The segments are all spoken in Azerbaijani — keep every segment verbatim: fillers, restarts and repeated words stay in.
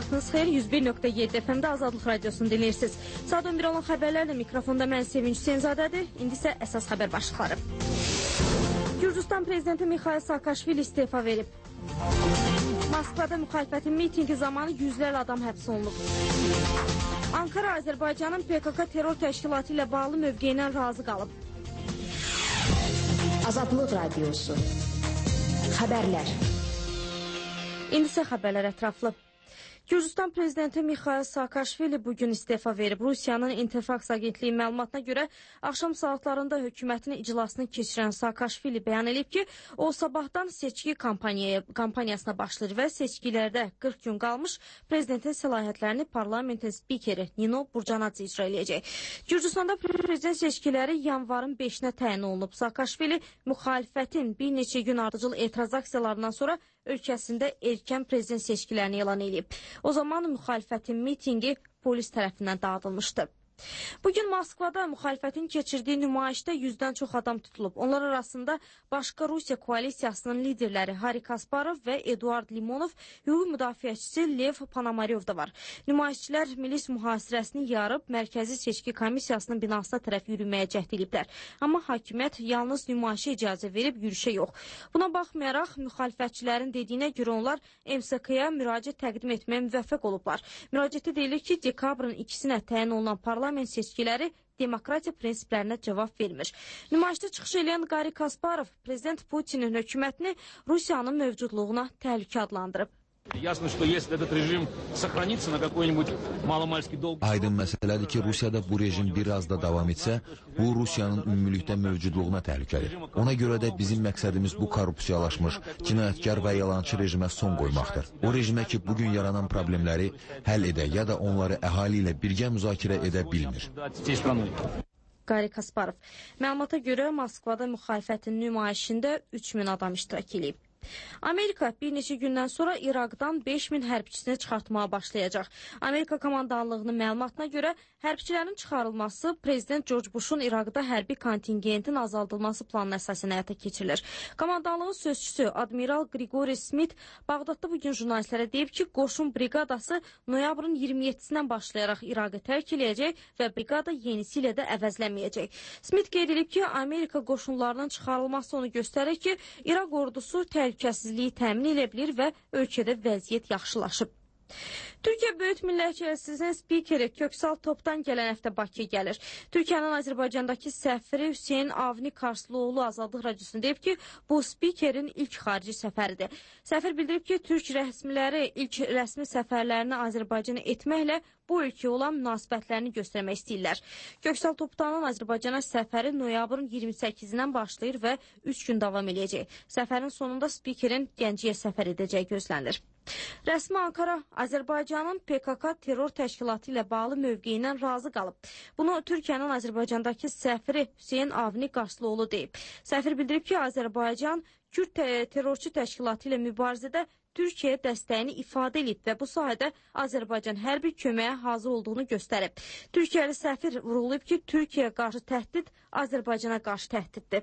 Vaxtınız xeyir, yüz bir nöqtə yeddi F M-də Azadlıq Radiosunu dinləyirsiniz. Saat on bir olan xəbərlərlə mikrofonda mən Sevinç Hüseynzadədir. İndi isə əsas xəbər başlıqları. Gürcüstan prezidenti Mikhail Saakashvili istefa verib. Moskvada müxalifətin mitingi zamanı yüzlərlə adam həbs olunub. Ankara Azərbaycanın P K K terror təşkilatı ilə bağlı mövqeyindən razı qalıb. Azadlıq Radiosu. Xəbərlər. İndi isə xəbərlər ətraflı. Gürcüstan prezidenti Mikhail Saakashvili bugün istefa verib. Rusiyanın İnterfax agentliyi məlumatına görə axşam saatlarında hökumətin iclasını keçirən Saakashvili bəyan edib ki, o sabahdan seçki kampaniyaya, kampaniyasına başlayır və seçkilərdə qırx gün qalmış prezidentin səlahiyyətlərini parlamentin spikeri Nino Burcanadze icra edəcək. Gürcüstanda prezident seçkiləri yanvarın beşinə təyin olunub. Saakashvili müxalifətin bir neçə gün ardıcıl etiraz aksiyalarından sonra ölkəsində erkən prezident seçkilərini elan edib. O zaman müxalifətin mitingi polis tərəfindən dağıdılmışdı. Bugün Moskvada müxalifətin keçirdiyi nümayişdə yüzdən çox adam tutulub. Onlar arasında başqa Rusiya koalisiyasının liderləri Hari Kasparov və Eduard Limonov, hüquq müdafiəçisi Lev Panomaryov da var. Nümayişçilər milis mühasirəsini yarıb Mərkəzi Seçki Komissiyasının binasına tərəf yürüməyə cəhd ediblər. Amma hakimiyyət yalnız nümayişə icazə verib, yürüşə yox. Buna baxmayaraq, müxalifətçilərin dediyinə görə onlar M S K-ya müraciət təqdim etməyə müvəffəq olublar. Müraciətdə deyilir ki, dekabrın ikisinə təyin olunan parlament Parlament seçkiləri demokratiya prinsiplərinə cavab vermir. Nümayişdə çıxış edən Hari Kasparov, prezident Putinin hökumətini Rusiyanın mövcudluğuna təhlükə adlandırıb. Aydın məsələdir ki, Rusiyada bu rejim bir az da davam etsə, bu Rusiyanın ümumilikdə mövcudluğuna təhlükədir. Ona görə də bizim məqsədimiz bu korrupsiyalaşmış, cinayətkar və yalançı rejimə son qoymaqdır. O rejimə ki, bugün yaranan problemləri həll edə ya da onları əhali ilə birgə müzakirə edə bilmir. Hari Kasparov. Məlumata görə Moskvada müxalifətin nümayişində üç min adam iştirak edib. Amerika bir neçə gündən sonra İraqdan beş min hərbçisini çıxartmağa başlayacaq. Amerika komandanlığının məlumatına görə hərbçilərin çıxarılması prezident George Bush'un İraqda hərbi kontingentin azaldılması planına əsasən həyata keçirilir. Komandanlığın sözçüsü Admiral Grigori Smith Bağdadda bugün jurnalistlərə deyib ki, qoşun briqadası noyabrın iyirmi yeddisindən başlayaraq İraqı tərk edəcək və briqada yenisi ilə də əvəzlənməyəcək. Smith qeyd edib ki, Amerika qoşunlarının çıxarılması onu göstərir ki, İraq ordusu təhlükəsizliyi təmin edə bilir və ölkədə vəziyyət yaxşılaşıb. Türkiyə Böyük Millət Məclisinin spikeri Köksal Topdan gələn həftə Bakıya gəlir. Türkiyənin Azərbaycandakı səfiri Hüseyin Avni Karslıoğlu Azadlıq Radiosuna deyib ki, bu spikerin ilk xarici səfəridir. Səfir bildirib ki, Türk rəsmiləri ilk rəsmi səfərlərini Azərbaycana etməklə bu ölkəyə olan münasibətlərini göstərmək istəyirlər. Köksal Topdanın Azərbaycana səfəri noyabrın iyirmi səkkizindən başlayır və üç gün davam edəcək. Səfərin sonunda spikerin Gəncəyə səfər edəcəyi gözlənilir. Rəsmi Ankara Azərbaycanın P K K terror təşkilatı ilə bağlı mövqeyindən razı qalıb. Bunu Türkiyənin Azərbaycandakı səfiri Hüseyin Avni Qarslıoğlu deyib. Səfir bildirib ki, Azərbaycan Kürd terrorçu təşkilatı ilə mübarizədə Türkiyəyə dəstəyini ifadə edib və bu sahədə Azərbaycan hər bir köməyə hazır olduğunu göstərib. Türkiyəli səfir vurğulayıb ki, Türkiyəyə qarşı təhdid Azərbaycana qarşı təhdiddir.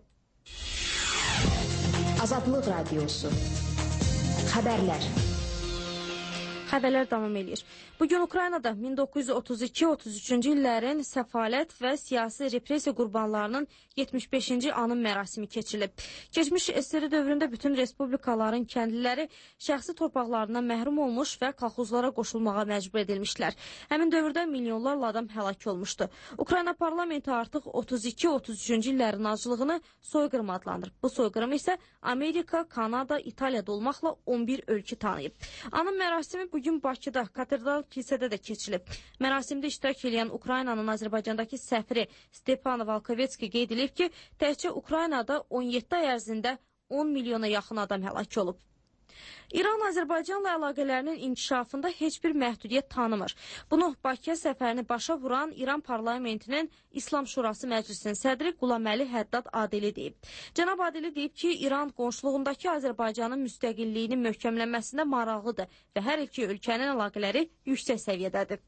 Azadlıq Radiosu. Xəbərlər. Xəbərlər davam edir. Bugün Ukraynada min doqquz yüz otuz iki otuz üçüncü illərin səfalət və siyasi repressiya qurbanlarının yetmiş beşinci anım mərasimi keçirilib. Keçmiş S S R dövründə bütün respublikaların kəndliləri şəxsi torpaqlarından məhrum olmuş və kolxozlara qoşulmağa məcbur edilmişlər. Həmin dövrdə milyonlarla adam həlak olmuşdu. Ukrayna parlamenti artıq otuz iki otuz üçüncü illərin acılığını soyqırım adlandırıb. Bu soyqırımı isə Amerika, Kanada, İtaliyada olmaqla on bir ölkə tanıyıb. Anım mərasimi bugün Bakıda, katedral kilsədə də keçilib. Mərasimdə iştirak edən Ukraynanın Azərbaycandakı səfiri Stepan Valkovetski qeyd edib ki, təkcə Ukraynada on yeddi ay ərzində on milyona yaxın adam həlak olub. İran Azərbaycanla əlaqələrinin inkişafında heç bir məhdudiyyət tanımır. Bunu Bakıya səfərini başa vuran İran parlamentinin İslam Şurası Məclisinin sədri Qulaməli Həddad Adeli deyib. Cənab Adeli deyib ki, İran qonşuluğundakı Azərbaycanın müstəqilliyinin möhkəmlənməsində maraqlıdır və hər iki ölkənin əlaqələri yüksək səviyyədədir.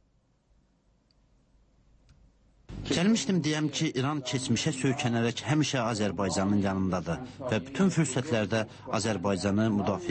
Gəlmişdim deyəm ki, İran keçmişə söykənərək həmişə Azərbaycanın yanındadır və bütün fürsətlərdə Azərbaycanı müdafiə